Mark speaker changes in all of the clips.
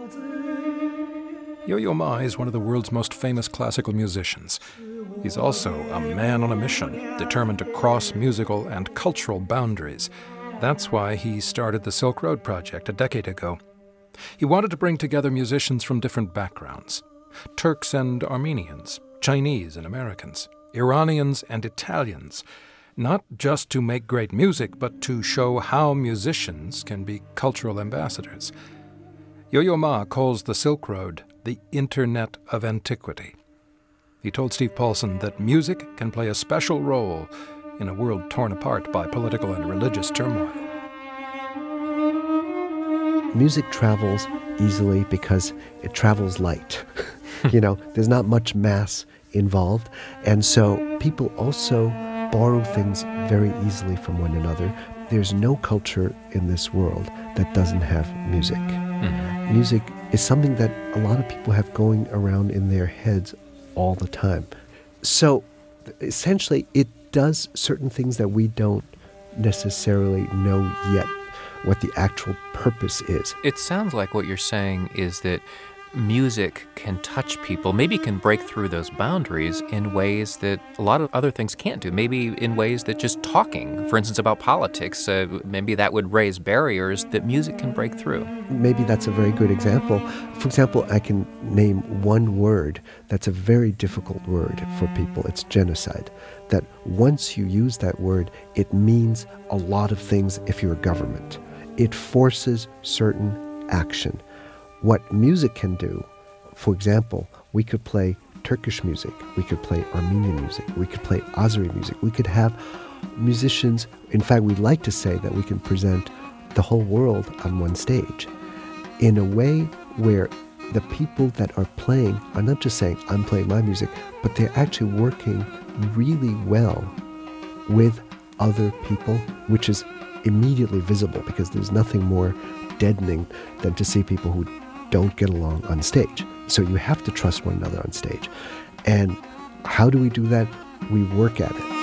Speaker 1: Yo-Yo Ma is one of the world's most famous classical musicians. He's also a man on a mission, determined to cross musical and cultural boundaries. That's why he started the Silk Road Project a decade ago. He wanted to bring together musicians from different backgrounds: Turks and Armenians, Chinese and Americans, Iranians and Italians, not just to make great music, but to show how musicians can be cultural ambassadors. Yo-Yo Ma calls the Silk Road the Internet of Antiquity. He told Steve Paulson that music can play a special role in a world torn apart by political and religious turmoil.
Speaker 2: Music travels easily because it travels light. There's not much mass involved. And so people also borrow things very easily from one another. There's no culture in this world that doesn't have music. Mm-hmm. Music is something that a lot of people have going around in their heads all the time. So essentially, it does certain things that we don't necessarily know yet what the actual purpose is.
Speaker 3: It sounds like what you're saying is that music can touch people, maybe can break through those boundaries in ways that a lot of other things can't do, maybe in ways that just talking, for instance, about politics, maybe that would raise barriers that music can break through.
Speaker 2: Maybe that's a very good example. For example, I can name one word that's a very difficult word for people. It's genocide. That once you use that word, it means a lot of things if you're a government. It forces certain action. What music can do, for example, we could play Turkish music, we could play Armenian music, we could play Azeri music, we could have musicians, in fact, we like to say that we can present the whole world on one stage in a way where the people that are playing are not just saying, I'm playing my music, but they're actually working really well with other people, which is immediately visible because there's nothing more deadening than to see people who don't get along on stage. So you have to trust one another on stage. And how do we do that? We work at it.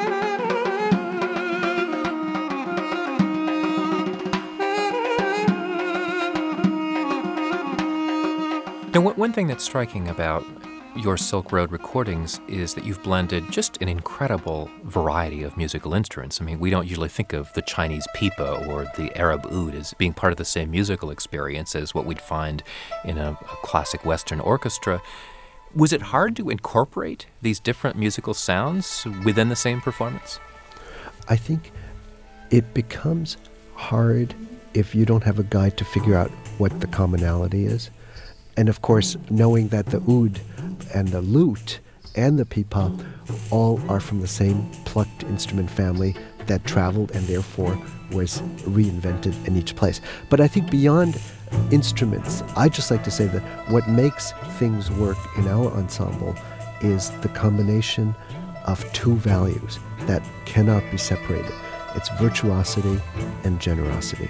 Speaker 3: Now, one thing that's striking about your Silk Road recordings is that you've blended just an incredible variety of musical instruments. I mean, we don't usually think of the Chinese pipo or the Arab oud as being part of the same musical experience as what we'd find in a classic Western orchestra. Was it hard to incorporate these different musical sounds within the same performance?
Speaker 2: I think it becomes hard if you don't have a guide to figure out what the commonality is. And of course, knowing that the oud and the lute and the pipa all are from the same plucked instrument family that traveled and therefore was reinvented in each place. But I think beyond instruments, I just like to say that what makes things work in our ensemble is the combination of two values that cannot be separated. It's virtuosity and generosity.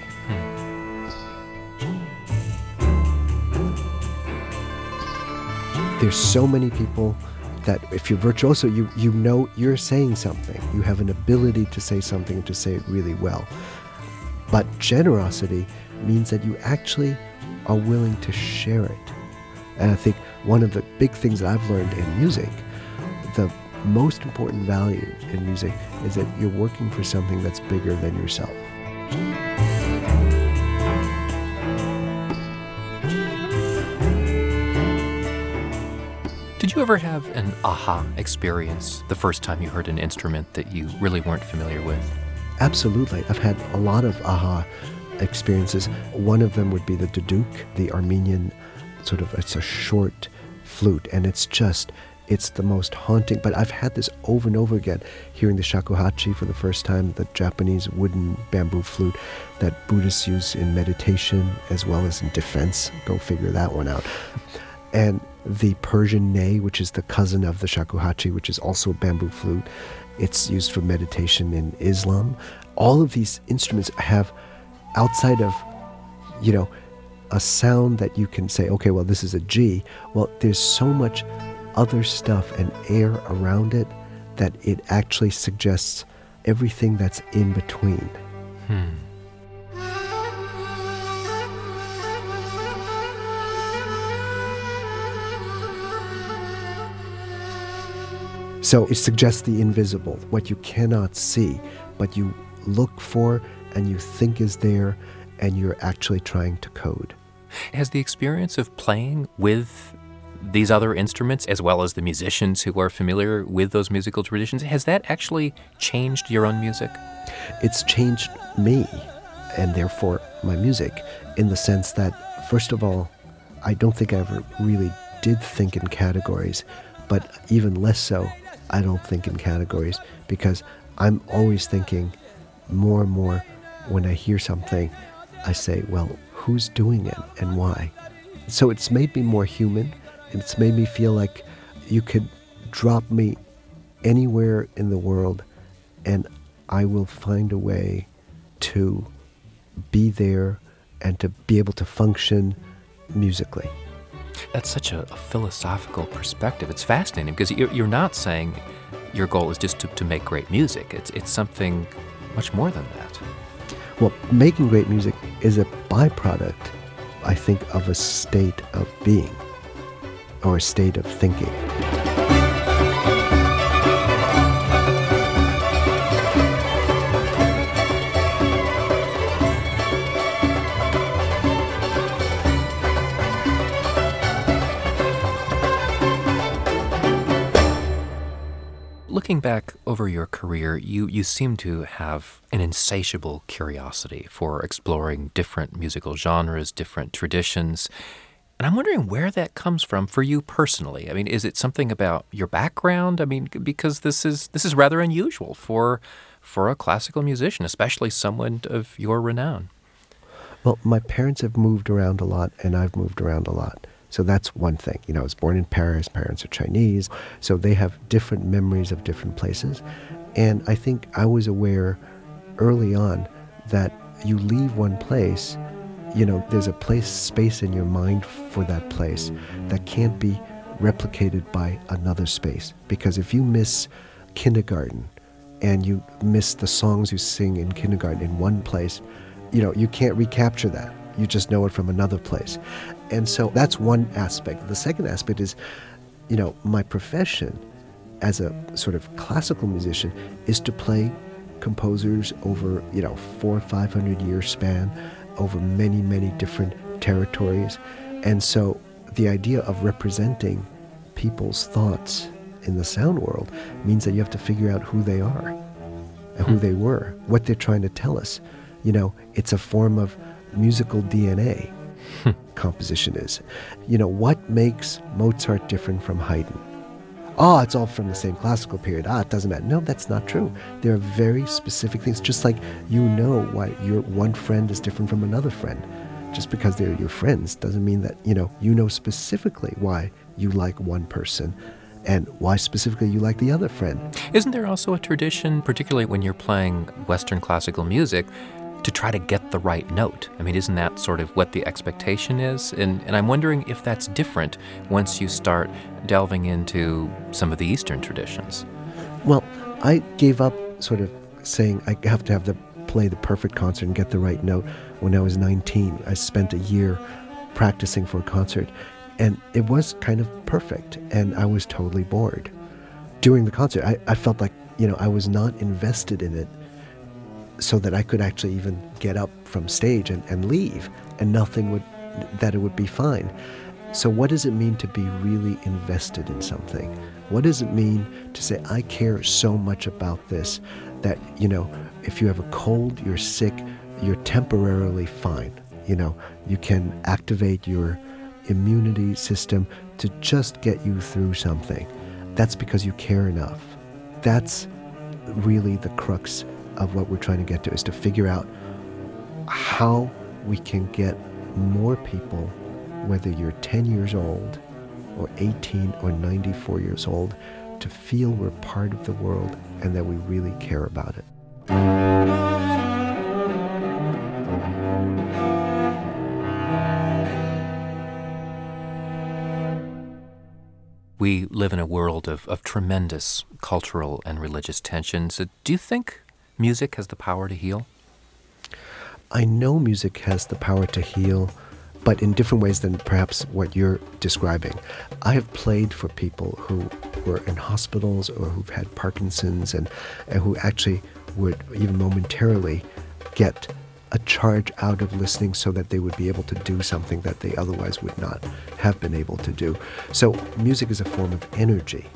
Speaker 2: There's so many people that if you're virtuoso, you know you're saying something. You have an ability to say something and to say it really well. But generosity means that you actually are willing to share it. And I think one of the big things that I've learned in music, the most important value in music is that you're working for something that's bigger than yourself.
Speaker 3: Did you ever have an aha experience the first time you heard an instrument that you really weren't familiar with?
Speaker 2: Absolutely. I've had a lot of aha experiences. One of them would be the duduk, the Armenian it's a short flute, and it's the most haunting. But I've had this over and over again, hearing the shakuhachi for the first time, the Japanese wooden bamboo flute that Buddhists use in meditation as well as in defense. Go figure that one out. And the Persian ney, which is the cousin of the shakuhachi, which is also a bamboo flute. It's used for meditation in Islam. All of these instruments have, outside of, a sound that you can say, okay, well, this is a G. Well, there's so much other stuff and air around it that it actually suggests everything that's in between. So it suggests the invisible, what you cannot see, but you look for and you think is there, and you're actually trying to code.
Speaker 3: Has the experience of playing with these other instruments, as well as the musicians who are familiar with those musical traditions, has that actually changed your own music?
Speaker 2: It's changed me, and therefore my music, in the sense that, first of all, I don't think I ever really did think in categories, but even less so, I don't think in categories, because I'm always thinking more and more. When I hear something, I say, well, who's doing it and why? So it's made me more human. It's made me feel like you could drop me anywhere in the world and I will find a way to be there and to be able to function musically.
Speaker 3: That's such a philosophical perspective. It's fascinating because you're not saying your goal is just to make great music. It's something much more than that.
Speaker 2: Well, making great music is a byproduct, I think, of a state of being or a state of thinking.
Speaker 3: Looking back over your career, you seem to have an insatiable curiosity for exploring different musical genres, different traditions. And I'm wondering where that comes from for you personally. I mean, is it something about your background? I mean, because this is rather unusual for a classical musician, especially someone of your renown.
Speaker 2: Well, my parents have moved around a lot, and I've moved around a lot. So that's one thing. I was born in Paris, parents are Chinese, so they have different memories of different places. And I think I was aware early on that you leave one place, there's a space in your mind for that place that can't be replicated by another space. Because if you miss kindergarten and you miss the songs you sing in kindergarten in one place, you can't recapture that. You just know it from another place. And so that's one aspect. The second aspect is, my profession as a sort of classical musician is to play composers over, 400 or 500 year span, over many, many different territories. And so the idea of representing people's thoughts in the sound world means that you have to figure out who they are and who they were, what they're trying to tell us. It's a form of musical DNA. Composition is. What makes Mozart different from Haydn? Oh, it's all from the same classical period. It doesn't matter. No, that's not true. There are very specific things, just like why your one friend is different from another friend. Just because they're your friends doesn't mean that, you know specifically why you like one person and why specifically you like the other friend.
Speaker 3: Isn't there also a tradition, particularly when you're playing Western classical music, to try to get the right note? I mean, isn't that sort of what the expectation is? And I'm wondering if that's different once you start delving into some of the Eastern traditions.
Speaker 2: Well, I gave up sort of saying I have to play the perfect concert and get the right note when I was 19. I spent a year practicing for a concert, and it was kind of perfect, and I was totally bored. During the concert, I felt like, I was not invested in it, so that I could actually even get up from stage and leave, and it would be fine. So what does it mean to be really invested in something? What does it mean to say, I care so much about this that, if you have a cold, you're sick, you're temporarily fine. You can activate your immunity system to just get you through something. That's because you care enough. That's really the crux of what we're trying to get to, is to figure out how we can get more people, whether you're 10 years old or 18 or 94 years old, to feel we're part of the world and that we really care about it.
Speaker 3: We live in a world of tremendous cultural and religious tensions. Do you think music has the power to heal?
Speaker 2: I know music has the power to heal, but in different ways than perhaps what you're describing. I have played for people who were in hospitals or who've had Parkinson's and who actually would even momentarily get a charge out of listening so that they would be able to do something that they otherwise would not have been able to do. So music is a form of energy.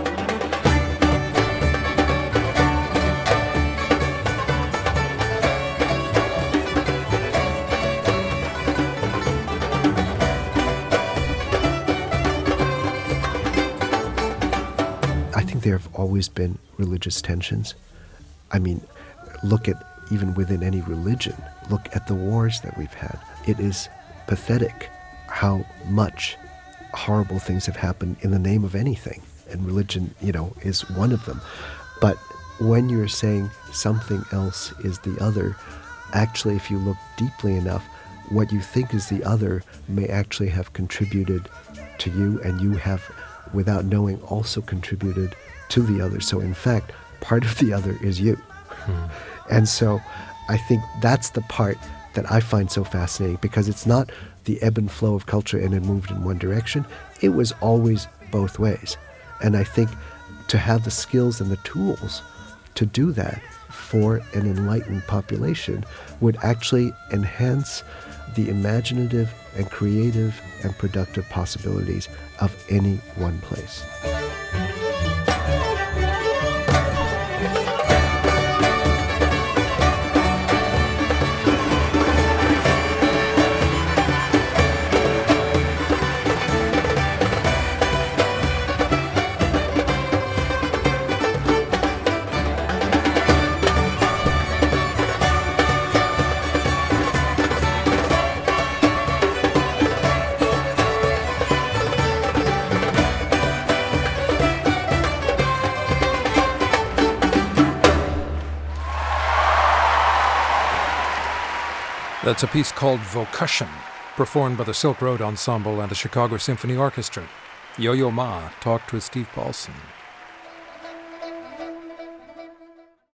Speaker 2: I think there have always been religious tensions. I mean, look at even within any religion, look at the wars that we've had. It is pathetic how much horrible things have happened in the name of anything. And religion, is one of them. But when you're saying something else is the other, actually, if you look deeply enough, what you think is the other may actually have contributed to you, and you have, without knowing, also contributed to the other. So in fact, part of the other is you. And so I think that's the part that I find so fascinating, because it's not the ebb and flow of culture and it moved in one direction. It was always both ways. And I think to have the skills and the tools to do that for an enlightened population would actually enhance the imaginative and creative and productive possibilities of any one place.
Speaker 1: That's a piece called Vocation, performed by the Silk Road Ensemble and the Chicago Symphony Orchestra. Yo-Yo Ma talked with Steve Paulson.